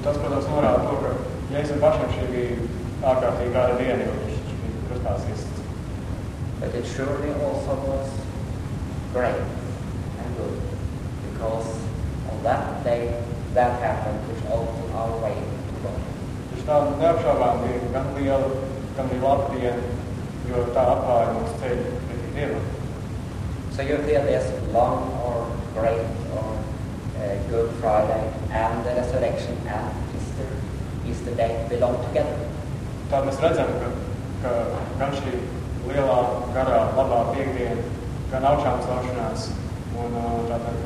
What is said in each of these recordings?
tas, protams, norāda to, ka Jēzus pašam šī bija ārkārtīgi gara diena, jo viņš bija krustās iesists. But it surely also was great and good, because on that day that happened which opened our way to God. Taču tā neapšaubām bija gan liela, gan bija laba diena, jo tā atklāja mums ceļu pretī Dievam. So you feel this long or great or Good Friday and the resurrection and Easter day belong together. Tā mēs redzam, ka gan šī lielā, garā, labā piekdiena, gan augšām celšanās un tātad.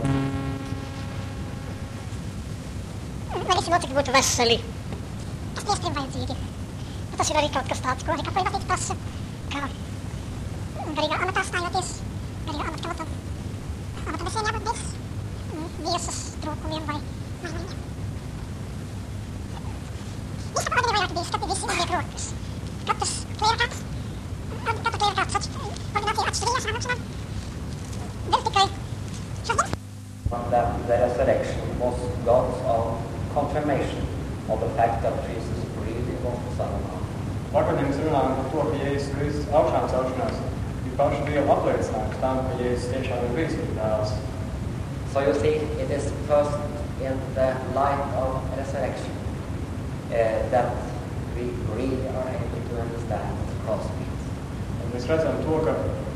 Lai visi locekļi būtu veseli. Tas tiesiem vajadzīgi. Bet tas ir arī kaut kas tāds, ko arī Kaplīna prasa, kā garīgā amatā stājoties, garīgā amatkamatam. Amatam visiem jābūt bez viesas trūkumiem vai maiņiem. Visi pavadini vajag bija skati visi ieliek rokas. Katrs klierkāts ordinācija atšķirījās sanākšanām. Vēl tikai šodien. That the resurrection was God's own confirmation of the fact that Jesus really was the Son of God. Vakardien mēs runājam par to, ka Jēzus Kristus augšām celšanās bija paša Dieva apliecinājums tam, ka Jēzus tiešām ir bijis viņa dēls. So you see, it is first in the light of resurrection that we really are able to understand what the cross means. Un mēs redzam to, ka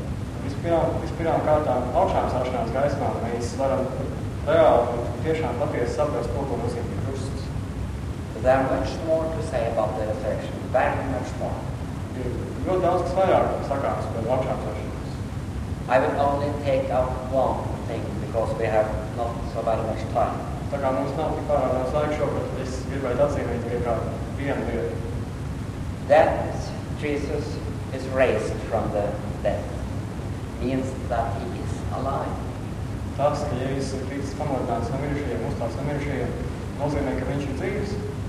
vispirmām kārtām augšām celšanās gaismā mēs varam reāli un tiešām patiesi saprast to, ko nozīmē krusts. There are much more to say about the resurrection, very much more. Ir ļoti daudz kas vairāk sakāms par augšām celšanos. I will only take out one thing because we have not so very much time. Tā kā mums nav tik pārāk daudz laika šobrīd, es gribētu atzīmēt tikai kādu vienu lietu. That Jesus is raised from the dead means that he is alive. Tas, ka Jēzus ir ticis pamodināts no mirušajiem, uzstāts no mirušajiem, nozīmē, ka viņš ir dzīves.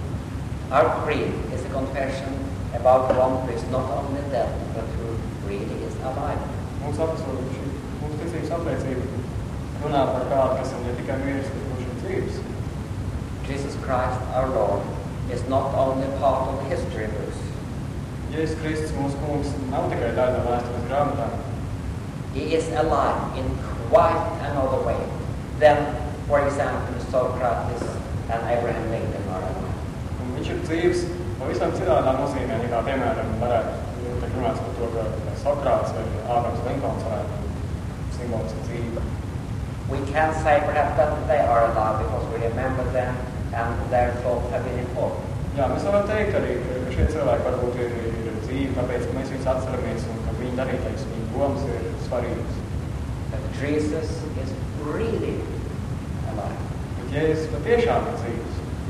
Our creed is a confession about one who is not only dead, but who really is alive. Mūsu ticības apliecība runā par kādu, kas ir ne tikai miris, bet kurš ir dzīves. Jesus Christ, our Lord, is not only part of the history books. Jēzus Kristus, mūsu kungs, nav tikai daļa no vēstures grāmatām. He is alive in quite another way than, for example, Socrates and Abraham Lincoln are alive. Un viņš ir dzīves pavisam citādā nozīmē, nekā, piemēram, varētu runāt par to, ka Sokrāts vai Ābrams Linkolns varētu simboliski dzīvi. We can say perhaps that they are alive because we remember them and their thoughts have been important. Jā, mēs varam teikt arī, ka šie cilvēki varbūt ir dzīvi, tāpēc, ka mēs viņus atceramies un ka viņi darītais, viņu domas ir svarīgas. But Jesus is really alive. Bet Jēzus patiešām ir dzīves.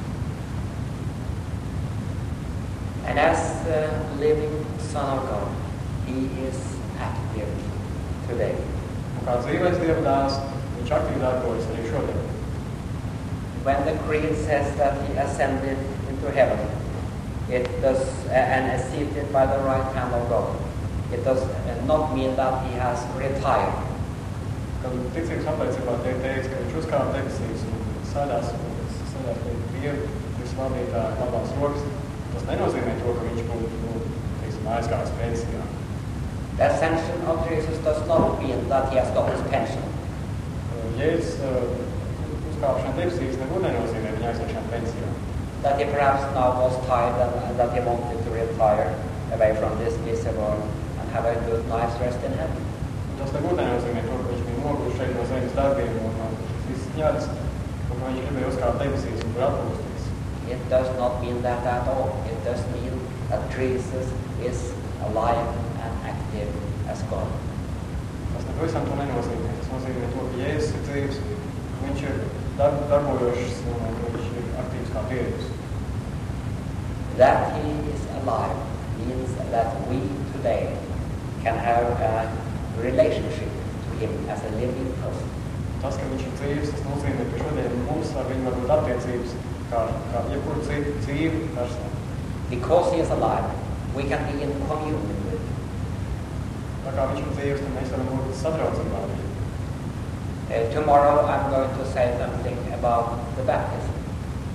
And as the living Son of God, he is active today. Un kā dzīvais Dieva dēls, viņš aktīvi darbojas arī šodien. When the creed says that he ascended into heaven, it does, and is seated by the right hand of God, it does not mean that he has retired. Kad ticības apliecībā tiek teikts, ka viņš uzkāpa debesīs un sēdās pie Dieva, visvaldītāja labās rokas, tas nenozīmē to, ka viņš būtu, aizgājis pensijā. The ascension of Jesus does not mean that he has got his pension. Jēzus uzkāpšana debesīs nebūtu nenozīmē viņa aizgāšana pensijā. That he perhaps now was tired and that he wanted to retire away from this busy world and have a good, nice rest in heaven. Tas nebūtu nenozīmē to, ka viņš bija noguris šeit no zemes darbiem un viss ņērs, un ka viņš gribēja uzkāpt debesīs un tur atpūsties. It does not mean that at all. It does mean that Jesus is alive and active as God. Tas nepavisam to nenozīmē. Tas nozīmē to, ka Jēzus ir dzīves, ka viņš ir darbojošs un ka viņš ir aktīvs kā Dievs. That he is alive means that we today can have a relationship to him as a living person. Tas, ka viņš ir dzīves, tas nozīmē, ka šodien mums ar viņu var būt attiecības kā jebkuru citu dzīvi personu. Because he is alive, we can be in communion with him. Tā kā viņš ir dzīves, tad mēs varam būt sadraudzībā ar viņu. Tomorrow I'm going to say something about the baptism.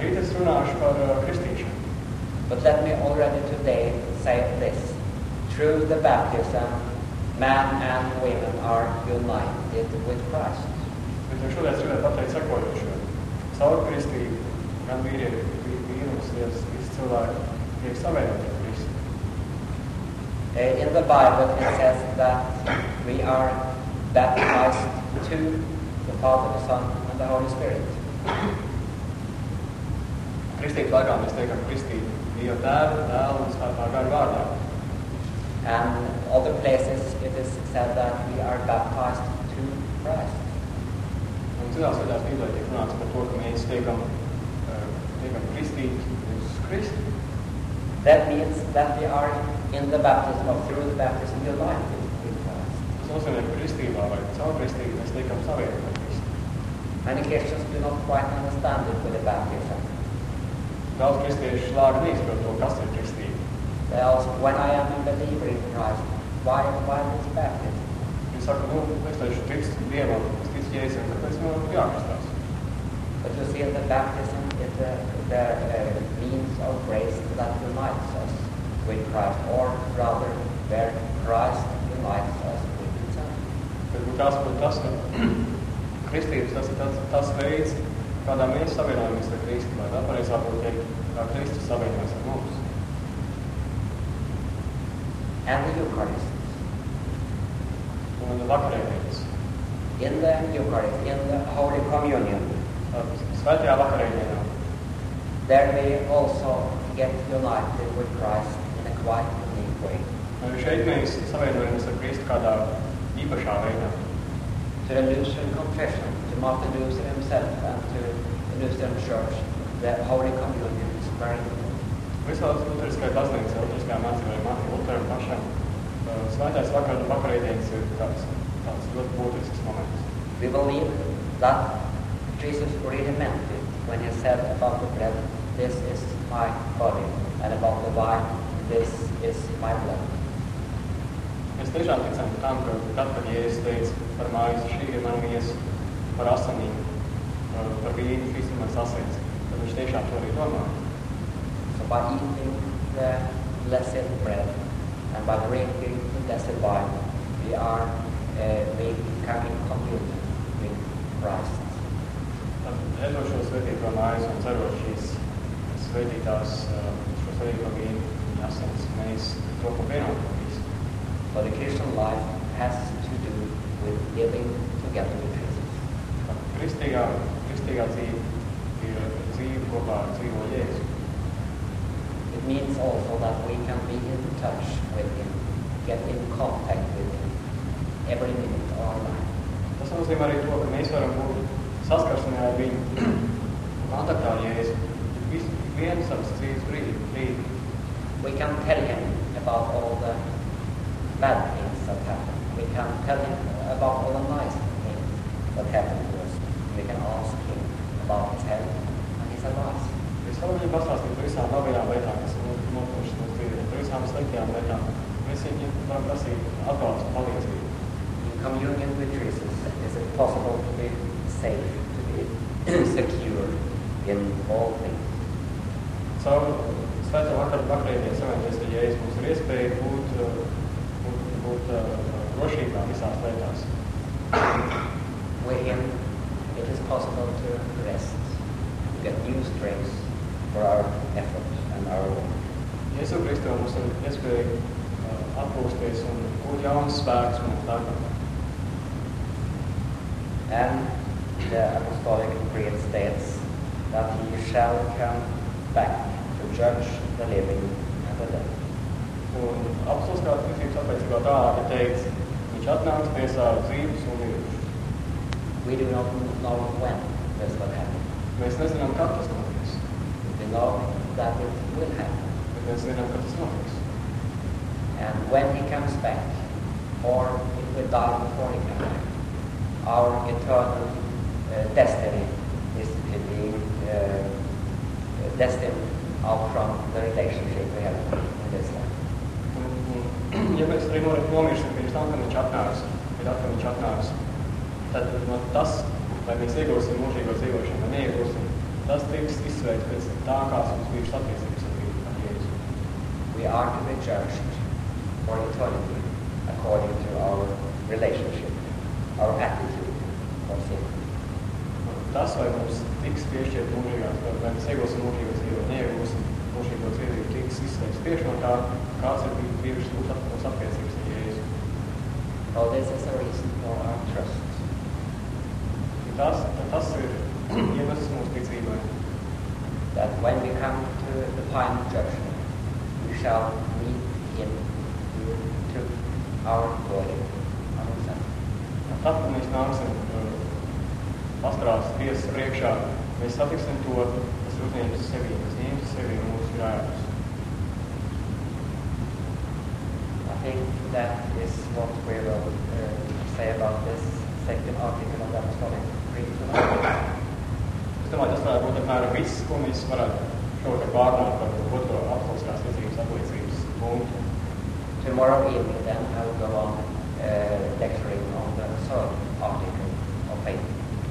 Rīt es runāšu par kristīšanu. But let me already today say this. Through the baptism, men and women are united with Christ. Bet jau šodien es gribētu pateikt sekojošo. Caur kristību gan vīrieši, un visi cilvēki tiek savienoti ar Kristu. In the Bible it says that we are baptized to the Father, the Son, and the Holy Spirit. Kristību laikā mēs teikam kristību Dieva Tēva, Dēla un Svētā Gara vārdā. And other places it is said that we are baptized to Christ. Un citās vietās Bībelē tiek runāts par to, ka mēs tiekam kristīti uz Kristu. That means that we are in the baptism or through the baptism united with Christ. Tas nozīmē, ka kristībā vai caur kristību mēs tiekam savienoti ar Kristu. Many Christians do not quite understand it with the baptism. Daudz kristieši slāgi neizprot to, kas ir kristība. They ask, when I am a believer in Christ, why this baptism? Viņi saka, es taču ticu Dievam, es ticu Jēzum, kāpēc man jākristās? But you see, the baptism is the means of grace that unites us with Christ, or rather, where Christ unites us with Himself. Bet tas, ka kristības, tas ir tas veids, kādā mēs savienojamies ar Kristu, vai vēl pareizāk būtu teikt, kā Kristus savienojas ar mums. And the Eucharist. Un vakarēdienas. In the Eucharist, in the Holy Communion, Svētajā vakarēdienā. there we also get united with Christ in a quite unique way. Šeit mēs savienojamies ar Kristu kādā īpašā veidā. To the Lutheran confession, to Martin Luther himself, and to the Lutheran Church, the Holy Communion is very important. Visās luteriskajā baznīcā, luteriskajā mācībā Martina Lutheram pašam, svētais vakarēdienas ir tāds ļoti būtisks moments. We believe that Jesus really meant it when He said about the bread, this is my body, and about the wine, this is my blood. Mēs tiešām ticam tam, ka tad, kad Jēzus teica par maizi, šī ir mana miesa, par asinīm, par vīnu, šīs ir manas asins, tad viņš tiešām to arī domā. So by eating the blessed bread and by drinking the blessed wine, we are becoming communion with Christ. Tad ēdot šo svētīto maizi un cerot šīs svētītās, šo svētīto vīnu un asins, mēs to vienot ar Kristu. So the Christian life has to do with living together with Jesus. Kristīgā dzīve ir dzīve kopā ar dzīvo Jēzu. It means also that we can be in touch with Him, get in contact with Him every minute of our life. Tas nozīmē arī to, ka mēs varam būt saskarsmē ar viņu, kontaktā ar Jēzu, vienu savas dzīves brīdi. We can tell Him about all the bad things that happen. We can tell Him about all the nice things that happen to us. We can ask Him about His help and His advice. Mēs varam viņu pastāstīt par visām labajām lietām, kas ir notikušas mūsu dzīvē, par visām sliktajām lietām. Mēs viņiem varam prasīt atbalstu, palīdzību. In communion with Jesus, is it possible to be safe, to be secure in all things? Caur svētā vakarēdienas savienoties ar Jēzu mums ir iespēja būt drošībā visās lietās. With Him, it is possible to rest, to get new strength for our effort and our work. Jēzu Kristu mums ir iespēja atpūsties un būt jauns spēks mums darbam. And the Apostolic Creed states that He shall come back to judge the living and the dead. Un apostoliskā ticības apliecībā tālāk ir teikts, viņš atnāks tiesāt dzīvus un mirušus. We do not know when this will happen. Mēs nezinām, kad tas notiks, We know that it will happen. bet mēs zinām, kad tas notiks. And when He comes back, or if we die before He comes back, our eternal destiny is being destined out from the relationship we have in this life. Ja mēs arī nomirsim pirms tam, kad viņš atnāks, kad viņš atnāks, tad no tas, vai mēs iegūsim mūžīgo dzīvošanu vai neiegūsim, tas tiks izsveiks pēc tā, kāds mums bijušas attiecības ar Jēzu. We are to be judged for eternity according to our relationship, our attitude for sin. Tas, vai mums tiks piešķirt mūžīgās, vai mēs iegūsim mūžīgos dzīvot, neiegūsim mūžīgos dzīvību, tiks izsveiks tieši no tā, kāds ir bijušas mūsu attiecības ar Jēzu. Well, this is a reason for our trust. Tas ir iemesls mūsu ticībai. That when we come to the final judgment, we shall meet Him who took our body on Himself. Tad, kad mēs nāksim pastarās tiesas priekšā, mēs satiksim to, kas ir uzņēmis sevī, kas ņēmis sevī mūsu grēkus. I think that is what we will say about this second article of the Apostolic Creed tonight. Es domāju, tas varētu būt apmēram viss, ko mēs varētu šovakar pārnāt par otro apostoliskās ticības apliecības punktu. Tomorrow evening then I will go on lecturing on the third article of faith.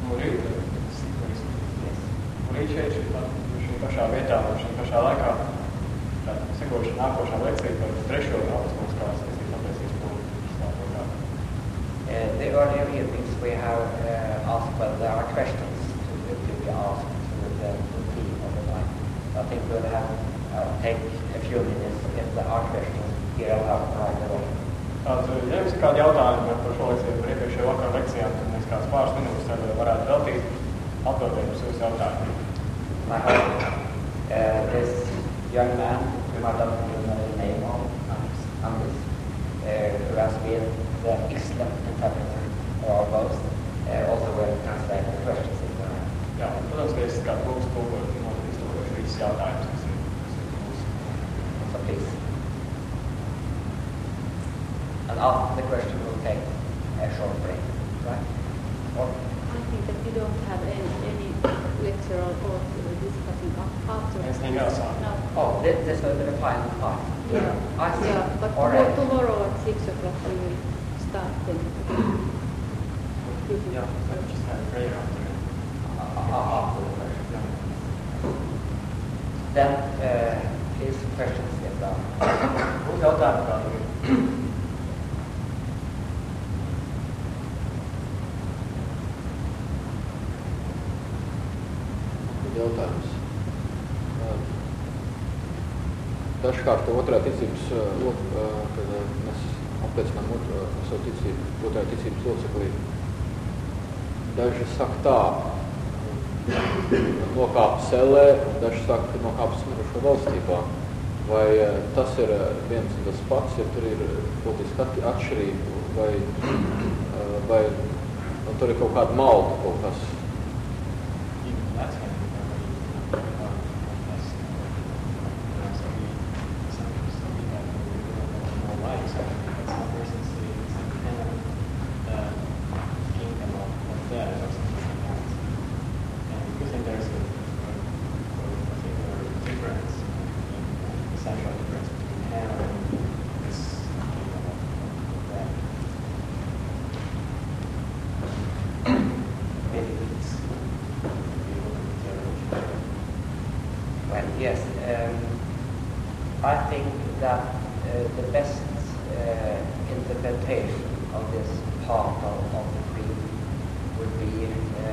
Rīt šeit šī pašā vietā, šī pašā laikā, sekojuši nākošā lekcija par trešo apostoliskās ticības apliecības punktu. The earlier evenings we have asked whether there are questions to be asked to the theme of the night. I think we'll have take a few minutes if there are questions here right away. Tātad, ja jums ir kādi jautājumi par šo lekciju, par iepriekšējo vakaru lekcijām, tad mēs kāds pāris minūtes varētu veltīt atbildēt uz jūsu jautājumiem. I hope this young man, whom I don't even know the name of, Anders, who has been the excellent interpreter of both, also will translate the questions in the room. Jā, protams, ka es kā lūgstu iztulkošu visas jautājumus, kas ir mūsu. So please. And after the question we'll take a short break, right? Or I think that we don't have any lecture or discussion after. Anything else on? No. oh, this will be the final part. Yeah. I see. Yeah, but Alright. tomorrow at 6 o'clock we will start then. Jā, just had a great afternoon. After the question. Then, please questions if there are. Būs jautājumi kādi ir? Jautājums. Dažkārt otrā ticības, kad mēs apliecinām savu ticību, otrā ticības loceklī, daži saka tā, nokāp sellē, daži saka nokāp smirušo valstībā. Vai tas ir viens un tas pats, ja tur ir politiska atšķirība, vai tur ir kaut kāda malda, kaut kas? Yes, I think that the best interpretation of this part of the creed would be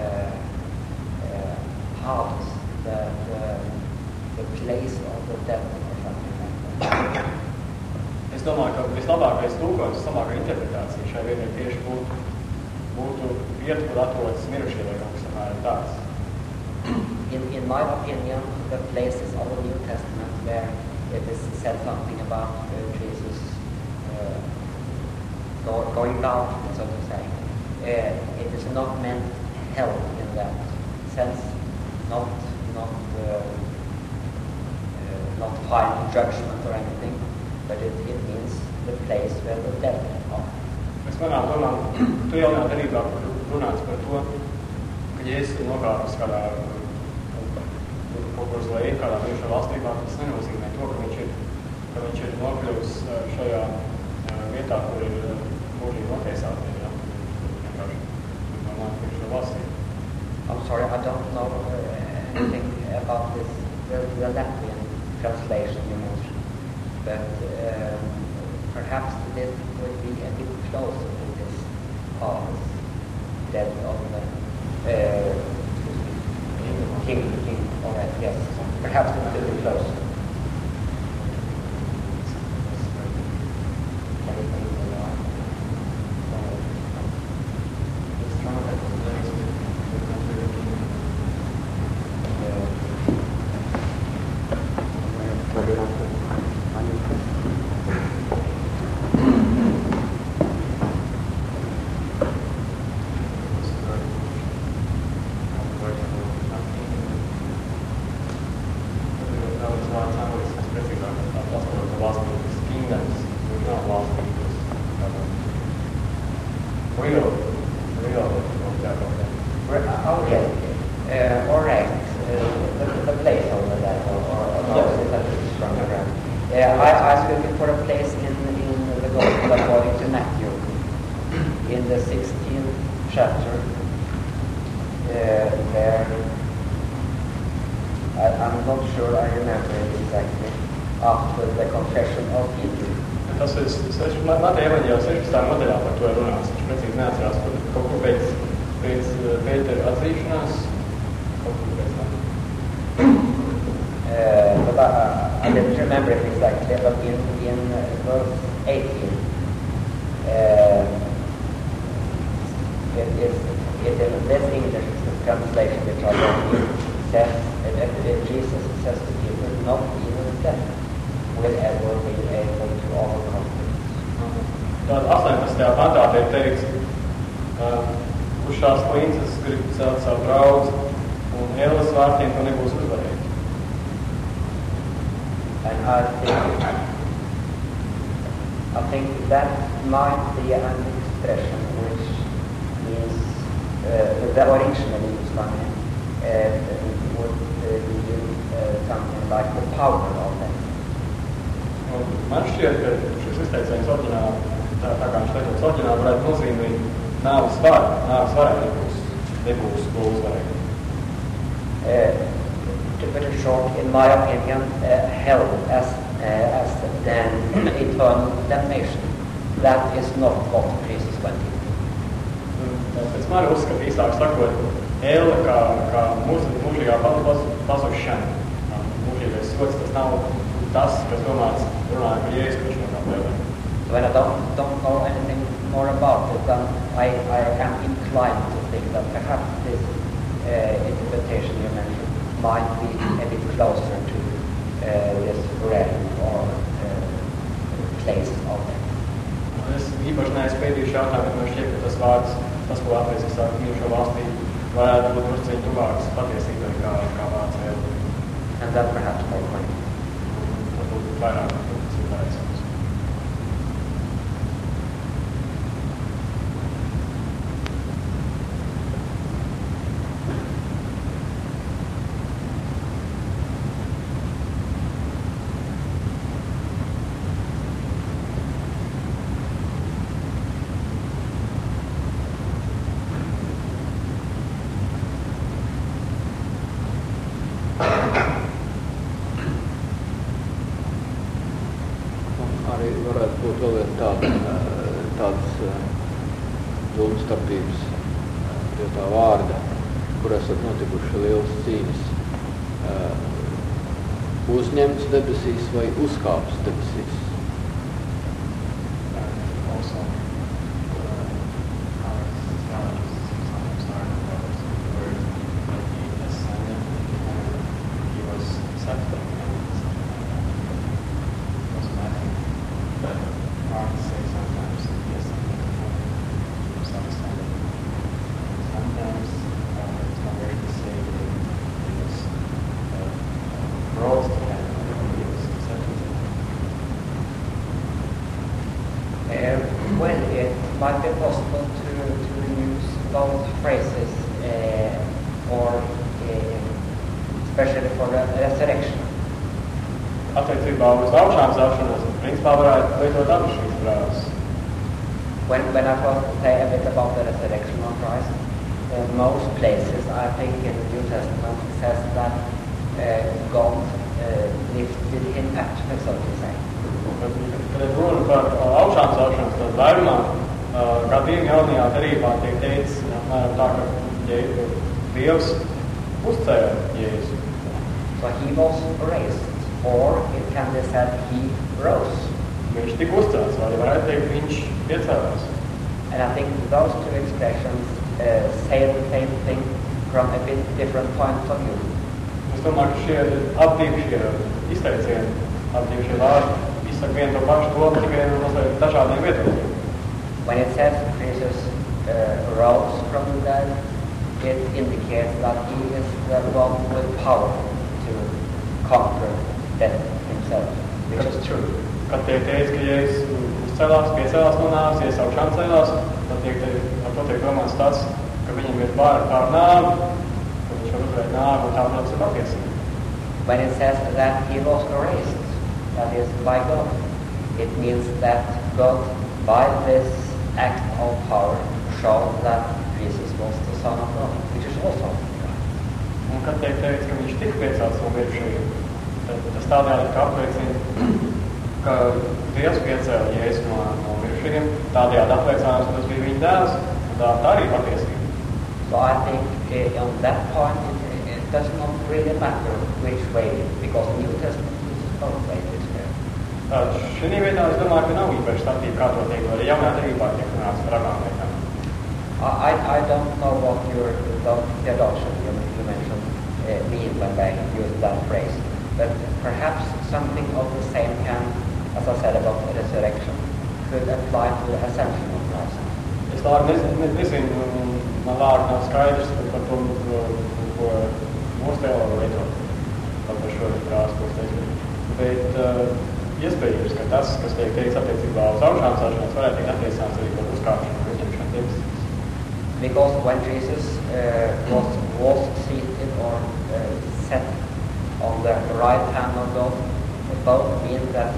how the place of the devil or something like that. Es domāju, ka vislabākais tūkojums, vislabākā interpretācija šai vietai tieši būtu vieta, kur atrodas mirušie vai kaut kas samērā tāds. In my opinion, the places of the New Testament where it is said something about Jesus going down, so to say, it is not meant hell in that sense, not final judgment or anything, but it means the place where the dead are. Mēs manām domām, tu jaunā darībā runāts par to, ka Jēzus ir nokāpis kādā kaut kur uz leju, kādā bijušā valstībā, tas nenozīmē to, ka viņš ir nokļuvis šajā vietā, kur ir mūžīgi notiesāti. Vienkārši domāt bijušā valstī. I'm sorry, I don't know anything about this, the Latvian translation you mentioned, but perhaps this would be a bit closer to this Paulus, dead of the king. All right, yes, perhaps it would be closer. I didn't remember it exactly, but in verse 18, it is this English translation which I don't says, Jesus says to Peter, not even death will ever be able to overcome it. Tad 18. pantā tiek teikts, kurš šās līnces grib celt savu draugu, un ēlas vārtiem to nebūs uzvarēt. And I think that might be an expression which means the original use would be something like the power of them. Man šķiet, ka šis izteiciens oriģināli, tā kā viņš teikts oriģināli, varētu nozīmēt nāves varai nebūs to uzvarēt. To put it short, in my opinion, hell as an eternal damnation, that is not what Jesus went into. Pēc mani uzskata īsāk sakot, ēle kā mūžīgā pazušana, mūžīgais sots, tas nav tas, kas runāja par Jēzus, kurš no tām ēlēm. When I don't know anything more about it, then I am inclined to think that perhaps this interpretation you mentioned might be a bit closer to this realm or place of them. Es īpaši neesmu pētījuši jautājumu, bet man šķiet, ka tas vārds, tas, ko Latvijas sāk mīļšo valstī, varētu būt drusciņ tuvāks patiesībai kā vārds ēle. And that perhaps more funny. Tas būtu vairāk pareizams. Domstarpības pie tā vārda, kur esat notikuši liels cīņas. Uzņemts debesīs vai uzkāps debesīs? Might be possible to use both phrases or especially for the resurrection. Attiecībā uz augšām celšanos, principā varētu lietot abas šīs frāzes. When I first say a bit about the resurrection of Christ, in most places, I think in the New Testament, it says that God lifted him up, so to say. Kad ir runa par augšām celšanos, tad vairumā gadījumā jaunajā derībā tiek teicis apmēram tā, ka Dievs uzcēla Jēzu. So he was raised, or it can be said he rose. Viņš tika uzcelts, vai varētu teikt, viņš piecēlās. And I think those two expressions say the same thing from a bit different point of view. Es domāju, ka šie izteicieni, šie vārdi izsaka vienu to pašu domu, tikai mazliet dažādiem viedokļiem. When it says Jesus rose from the dead, it indicates that he is the one with power to conquer death himself, which is true. Kad tiek teicis, ka Jēzus uzcelās, piecēlās no nāves, Jēzus augšām celās, tad ar to tiek domāts tas, ka viņam ir vāra pār nāvi, ka viņš var uzvarēt nāvi un tā, protams, ir patiesība. When it says that he was raised, that is by God, it means that God, by this act of power, showed that Jesus was the Son of God, which is also right. Un kad tiek teicis, ka viņš tika piecēlts no mirušajiem, tad tas tādējādi kā apliecina, ka Dievs piecēla Jēzu no mirušajiem, tādējādi apliecinājums, ka tas bija viņa dēls, un tā arī patiesība. So I think on that point it does not really matter which way, because the New Testament uses both ways this way. Šī vietā es domāju, ka nav īpaši statība, kā to teikt, vai jaunā derībā tiek runāts par abām lietām. I don't know what your theologian you mentioned mean when they use that phrase, but perhaps something of the same can, as I said about the resurrection, could apply to the ascension of Christ. Es nezinu, man lāk nav skaidrs par to, ko mūsu teologi lietot par šo frāzi, ko es teicu. Bet iespējams, ka tas, kas tiek teikts attiecībā uz augšām celšanos, varētu tikt attiecināts arī par uzkāpšanu, uzņemšanu debesīs. Because when Jesus was seated or set on the right hand of God, both mean that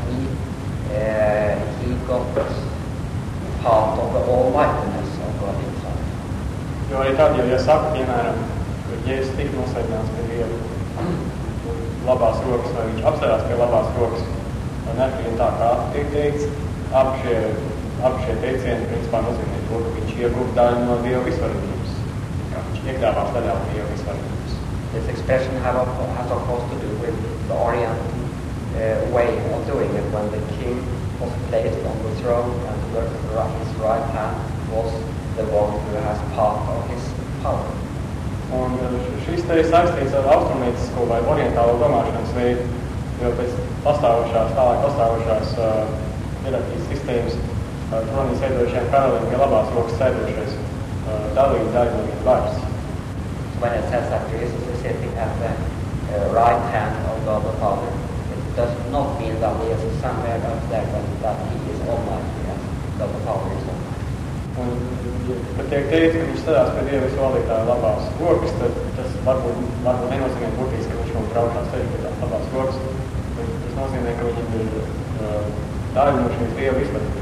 he got part of the almightiness of God himself. Jo arī tad, ja saka, piemēram, ka Jēzus tika nosēdināts pie Dieva labās rokas, vai viņš apstājās pie labās rokas, un neatkarīgi tā kā tiek teikts, abi šie teicieni principā nozīmē to, ka viņš ieguva daļu no Dieva visvarenības. Viņš iekļāvās daļā no Dieva visvarenības. This expression has of course to do with the Oriental way of doing it, when the king was placed on the throne and his right hand was the one who has part of his power. Un šis te ir saistīts ar austrumniecisko vai orientālo domāšanas veidu, jo pēc tālāk pastāvošās hierarhijas sistēmas tronīs veidojušiem karalim pie labās rokas sēdošais dalīja daļu no viņa varas. When it says that Jesus is sitting at the right hand of God the Father, it does not mean that he is somewhere up there, but that he is almighty, as God the Father is almighty. Un, kad tiek teikt, ka viņš stādās pie Dieva visvaldītāja labās rokas, tad tas varbūt nenozīmē būtiski, ka viņš mums braukšā steļ pie tās labās rokas, bet tas nozīmē, ka viņam ir daļa no šīs Dieva visvarenības.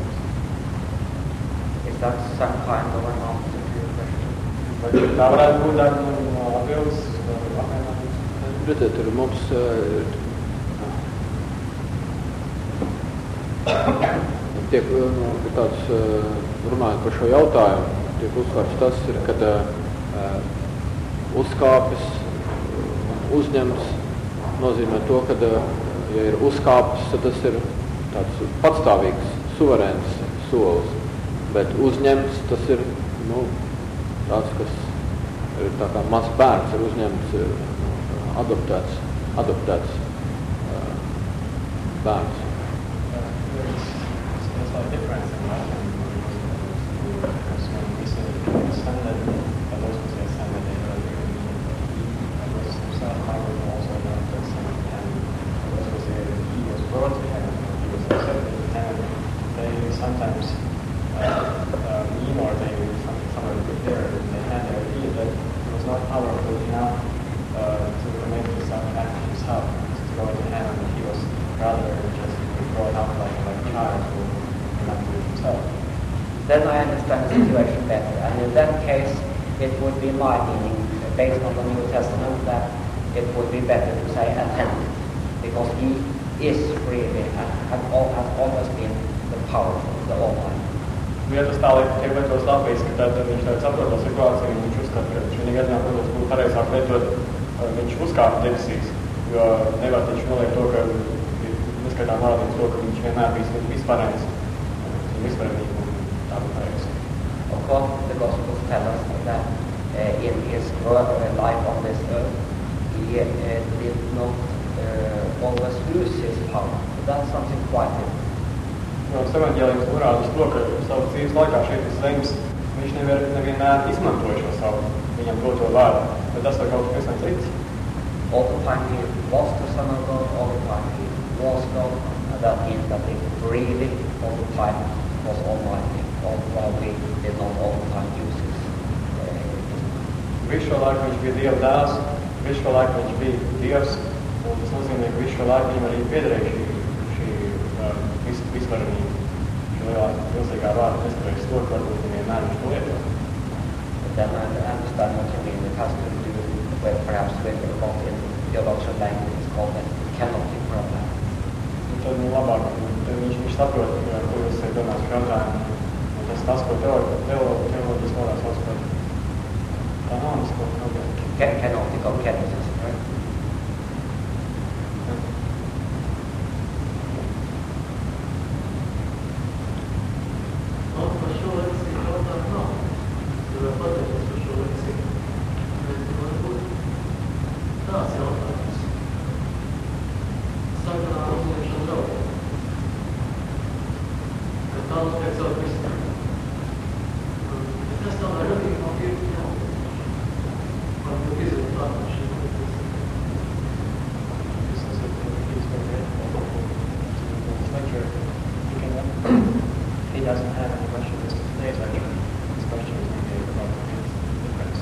Is that some kind of an answer to your question? Vai tā varētu būt daļa no atbildes? Redziet, tur mums tiek tāds, runājot par šo jautājumu, tiek uzsvērts tas, ir, kad uzkāpis un uzņemts nozīmē to, ka, ja ir uzkāpis, tad tas ir tāds patstāvīgs, suverēns solis, bet uzņemts, tas ir, tāds, kas ir tā kā mazs bērns, ir uzņemts, adoptēts bērns. There's a difference in Latin because when we say ascended, but those who say ascended, they really was himself higher also not the same, and those who say he was brought to heaven, he was accepted to heaven, they sometimes mean, or they somewhere put there, they had the idea that he was not powerful enough to make himself act himself, to go to heaven. He was rather just brought up like a child who cannot do it himself. Then I understand the situation better, and in that case it would be my meaning, based on the New Testament, that it would be better to say attendant, because he is really and has always been the powerful, the Almighty. Vieta stāvēt tiek lietos Latvijas, ka tad viņš tādu saprot to situāciju, un viņš uzskata, ka šī gadījumā, protams, būtu pareizāk lietot, viņš uzkāpa debesīs, jo nevar taču noliekt to, ka ir neskaitām vārdības to, ka viņš vienmēr bijis vispārējais, vispārējību, un tā būtu pareizi. Of course, the Gospels tell us that in his life on this earth, he did not always lose his power. So that's something quite different. Evaņģēlijums norāda uz to, ka savu dzīves laikā šeit uz zemes viņš nevienmēr izmantoja šo savu viņam doto vārdu, bet tas var kaut kas cits. All the time he was the Son of God, all the time he was God, and that means that he really all the time was Almighty, while we did not all the time use his Visu šo laiku viņš bija Dieva dēls, visu šo laiku viņš bija Dievs, un tas nozīmē, ka visu šo laiku viņam arī piederēja šī visvarenība, šī milzīgā vārda nespareiz to, ka varbūt nevienmēr viņš to lieto. But then I understand what you mean. It has to do with perhaps with what in theological language is called the kenotic problem. Un tad labāk, tad viņš saprot, ko jūs esat domājis par jautājumu, un tas, ko teoloģijas vārdā sauc par kanonisko problēmu. Kenotic or kenosis, right? He doesn't have any questions for today's lecture. His question is maybe about the difference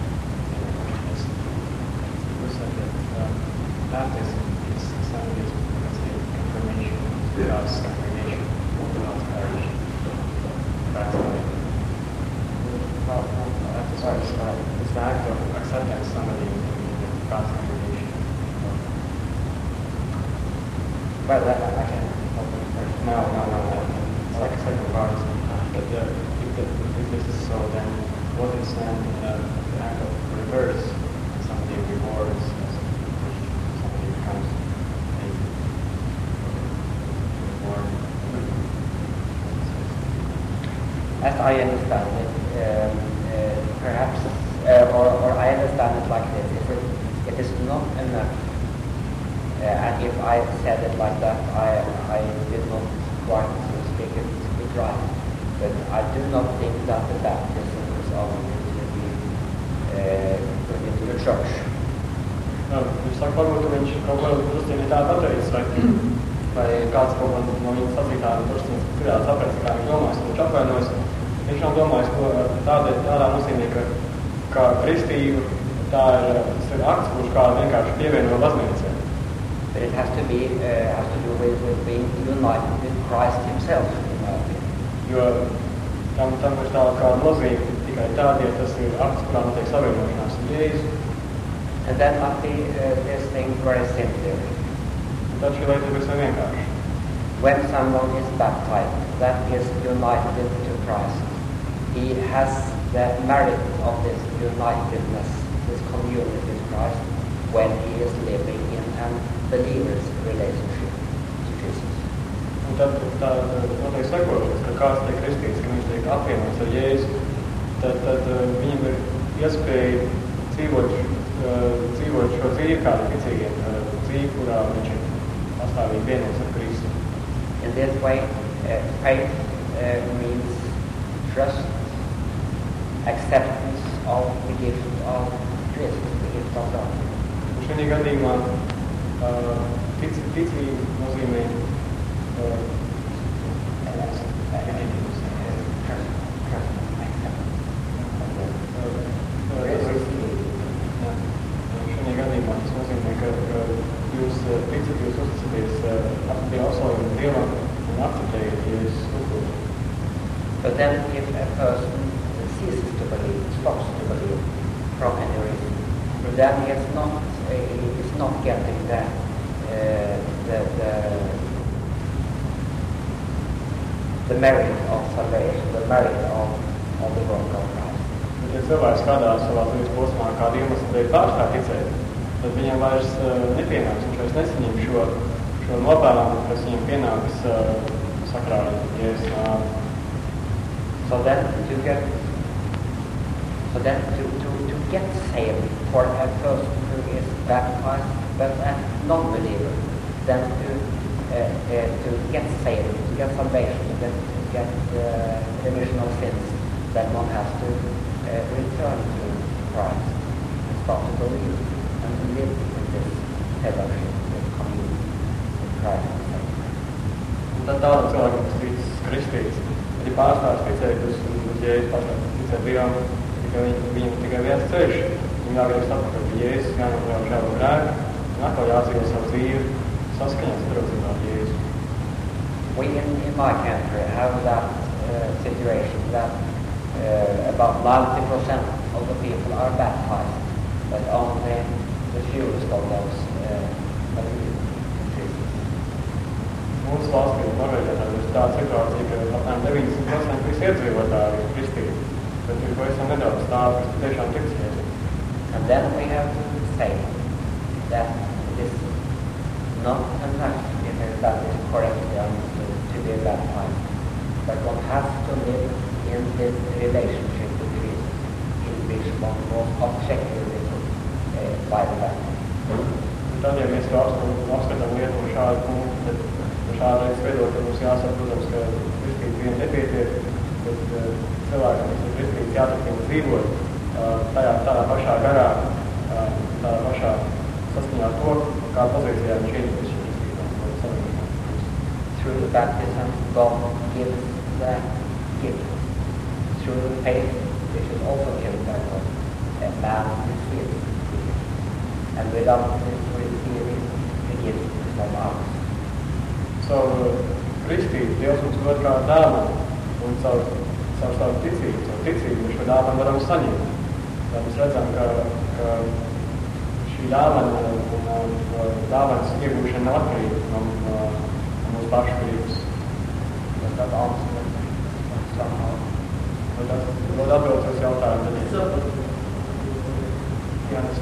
we said that baptism is somebody's confirmation, God's congregation, God's parish. It's the act of accepting somebody in God's congregation. Well, I can help you first. No. It's like a second part. But if this is so, then what is then the act of reverse? Somebody rewards, somebody becomes a reward. As I understand it, perhaps, or I understand it like this, it is not enough. And if I said it like that, I did not quite speak it right. But I do not think that the baptism is only to be put into the church. Viņš saka, varbūt, ka viņš kaut ko drusciņi tā pateicis, vai kāds kaut ko no viņa sacītā drusciņi citādi sapēc, kā viņš domājas, un viņš apvainojas. Viņš nav domājis to tādā nozīmē, ka kā kristība, tas ir akts, kurš kā vienkārši pievieno baznīcai. But it has to do with being united with Christ himself, in my opinion. Jo tam ir tā kā nozīme tikai tāda, ja tas ir akts, kurā notiek savienošanās ar Jēzu. And then I see this thing very simply. Un tad šī lieta ir visai vienkārši. When someone is baptized, that is united to Christ. He has the merit of this unitedness, this community with Christ, when he is living in an believer's relationship to Jesus. Un tad notiek sekojošais, ka kāds tiek kristīts, ka viņš tiek apvienots ar Jēzu, tad viņam ir iespēja dzīvot šo dzīvi kādi ticīgiem, dzīvi, kurā viņš ir pastāvīgi vienots ar Kristu. In this way, faith means trust, acceptance of the gift of Christ, the gift of God. Un šajā gadījumā ticība nozīmē šajā gadījumā tas nozīmē, ka jūs ticat, jūs uzticaties apdievsojumu Dievam un akceptējat Jēzus upuri. But then if a person ceases to believe, stops to believe from any reason, then he has not not getting the merit of salvation, the merit of the work of Christ. Ja cilvēks kādā savā dzīves posmā, kādu iemeslu dēļ pārstāv ticēt, tad viņam vairs nepienāks, viņš vairs nesaņem šo nopelnu, kas viņam pienāks sakrā ar Jēzus nāvi. So then to get saved for a person who is baptized but a non-believer, then to get saved, to get salvation, to get remission of sins, then one has to return to Christ and start to believe and to live in this fellowship, this communion with Christ. Un tad tādam cilvēkam, kas tic kristīts, arī pārstāvs ticēt uz Jēzus, pārstāvs ticēt Dievam, viņam tikai viens ceļš, viņam jāgriezt atpakaļ pie Jēzus, jāņem žēl grēku, un atkal jādzīvo savu dzīvi saskaņā sadraudzībā ar Jēzu. We in my country have that situation that about 90% of the people are baptized, but only the fewest of those believe in Jesus. Mūsu valstī, Norvēģijā, tāda ir tāda situācija, ka apmēram 90% visi iedzīvotāji ir kristīti, bet ir pavisam nedaudz tādi, kas tiešām tic Jēzu. And then we have to say that it is not enough if that is correctly understood to be baptized, but one has to live in this relationship with Jesus, in which one was objectively by the baptism. Un tad, ja mēs apskatām lietu no šādu punktu, tad no šāda veids vedot, tad mums jāsaka, protams, ka kristīt vien nepietiek, bet cilvēkam, kas ir kristīts, jāturpina dzīvot tādā pašā garā, tādā pašā saskaņā ar to, kā pozīcijā viņš ieņemies šī kristītā. Through the baptism, God gives the gift. Through the faith, which is also given by God, a man receives the gift. And without receiving the gift from ours. Savu kristību Dievs mums dod kā dāvanu, un savu ticību mēs šo dāvanu varam saņemt. Tā mēs redzam, ka šī dāvana un dāvanas iegūšana nav atkarīga no mūsu pašu gribas. Does that answer somehow? Un tas dod atbildes uz jautājumu. Jā, tas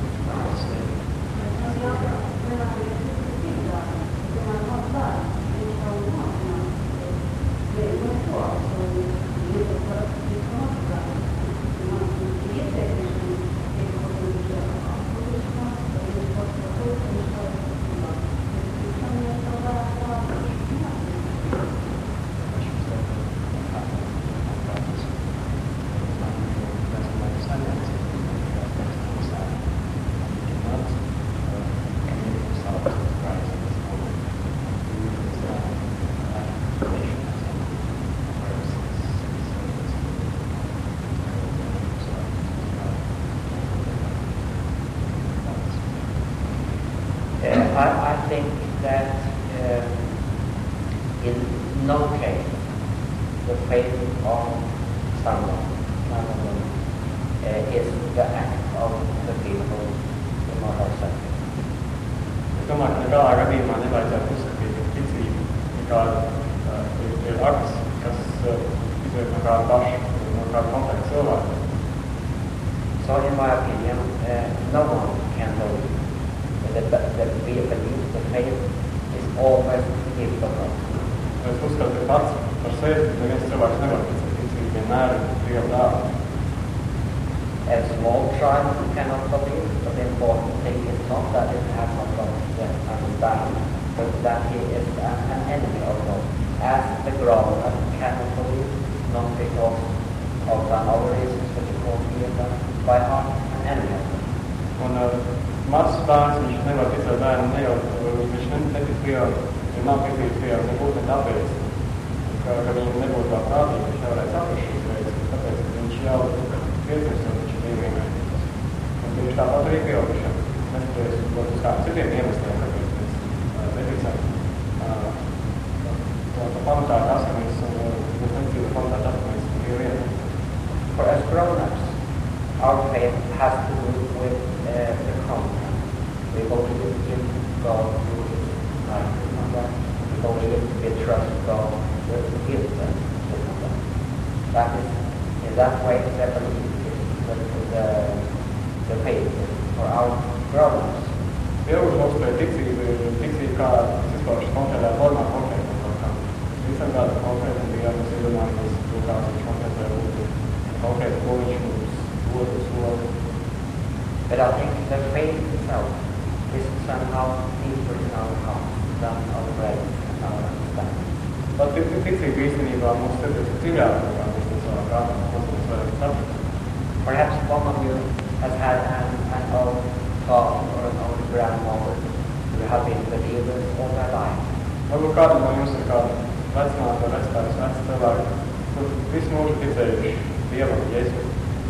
I think that in no case the faith of someone is the act of the people in our country. Es domāju, ka nekādā gadījumā nevajadzētu uzskatīt, ka ticība ir akts, kas izviet no kāda paša, no kāda konkrēta cilvēka. So in my opinion, no one can believe. The belief, the faith is always the gift of God. Es uzskatu, ka pats par sevi neviens cilvēks nevar ticēt. Ticība vienmēr ir Dieva dāvana. A small child cannot believe, but the important thing is not that it has not got the understanding, but that he is an enemy of God. As the grown-up cannot believe, not because of other reasons, but because he is by heart an enemy of God. Un mazs bērns, viņš nevar ticēt bērnam, ne jau viņš netic Dievam, jo nav ticības Dievam, nebūtu ne tāpēc, ka viņam nebūtu tā prātīgi, viņš nevarētu saprast šīs veids, tāpēc, ka viņš jau piedzimst, un viņš ir Dieviem. Un tieši tāpat arī pieaugušiem. Neskatoties uz kādiem citiem iemesliem, kāpēc mēs neticam. Tā pamatā tas, ka mēs neticam pamatā tas, ka mēs Dieviem. For as grown-ups, our faith has to do with the content. We go to that way they believe the faith for our brothers. Dievs mums pēc ticība ir ticība, kā izpaužas konkrētā formā, konkrētā kaut kā. Visam kāda konkrēta bija, mēs iedomājamies to, kā viņš konkrētā būtu konkrēta, ko viņš mums dotu soli. But I think the faith itself is somehow deeper in our hearts than our brains and our understanding. Pat ticība īstenībā mums ir dziļāk, kā mēs to savā prātā, ko mēs varam saprast. Perhaps one of you has had an old father or an old grandmother who have been believers all their life. Varbūt kāda no jums ir kāda vecmāte vai vectājs, veci cilvēki, kur visu mūžu ticējuši Dievam, Jēzus.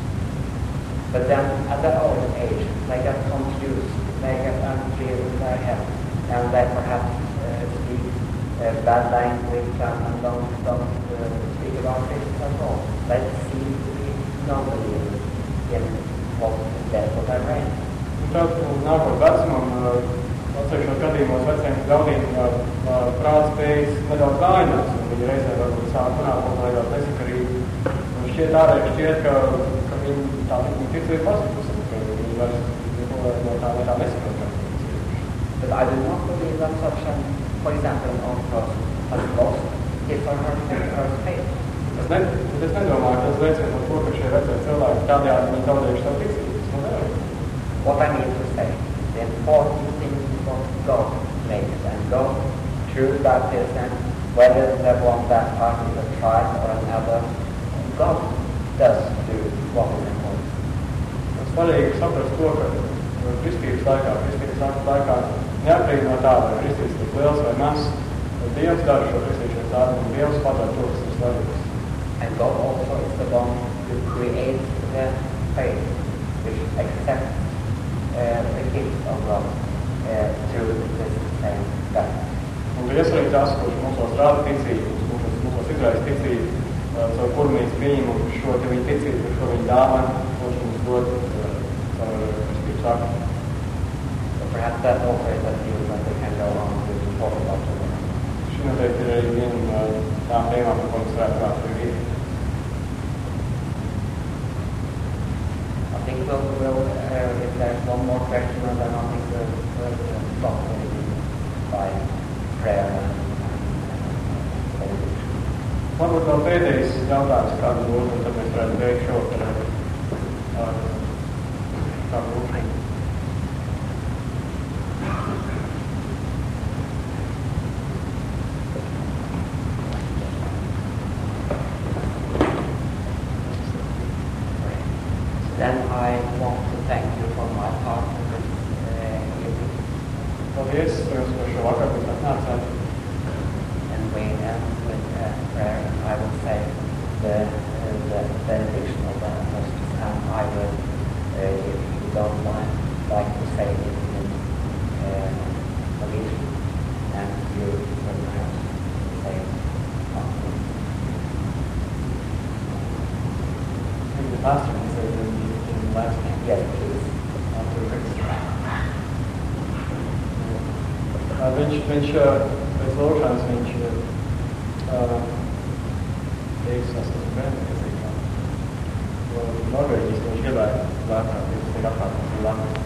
But then at their old age, they get confused, they get unclear in their head, and they perhaps speak bad language and don't speak about Christ at all. They seem to be non-believers in what is best for their brain. Tad nākot vecumam, atsevišķos gadījumos veciem ļaudīm prāta spējas nedaudz vājinās, un viņi reizē varbūt sāk runāt kaut kā nedaudz nesakarīgi. Un ārēji šķiet, ka viņi tā ticība pazudusi, ka viņi vairs neko no tā nesaprot. But I do not believe that such an, for example, an old person has lost his or her faith. Es nedomāju, ka tas liecina par to, ka šie vecie cilvēki tādējādi viņi zaudējuši savu ticību. What I mean to say, the important thing is what God makes, and God, through baptism, whether they want that part of the tribe or another, God does do what is important. Svarīgi saprast to, ka kristības laikā neatkarīgi no tā, vai kristības ir liels vai mazs, Dievs dara šo kristīšanas darbu, un Dievs padara to, kas ir svarīgs. And God also is the one who creates the faith, which accepts the gift of God through this same God. Un Dievs arī tas, kurš mūsos rāda ticību, mūsos izraisa ticību, caur kuru mēs pieņemam šo te viņa ticību, šo viņa dāvanu, kurš mums dod caur kristības aktu. So perhaps that also is a view that we can go on to talk about today. Šī noteikti ir arī viena no tām tēmām, par ko mēs varētu runāt arī. I think we'll if there's one more question, then I think we'll stop by prayer and benediction. Varbūt vēl pēdējais jautājums kādu lūdzu, un tad mēs varētu beigt šo ar kādu lūdzu. Then I want to thank you for my part in this evening. Paldies jums par šo vakaru, kas atnācāt. And we end with prayer. I will say the benediction of the apostles, and I will, if you don't mind, like to say it in Norwegian, and you will perhaps say it after. Maybe the pastor can say it in Latin. Yes, please. After Viņš pēc lūkšanas viņš teiks, esmu bērni, kas ir Norvēģijas, viņš ielēja Latvijā, viņš tiek apkārt Latvijā.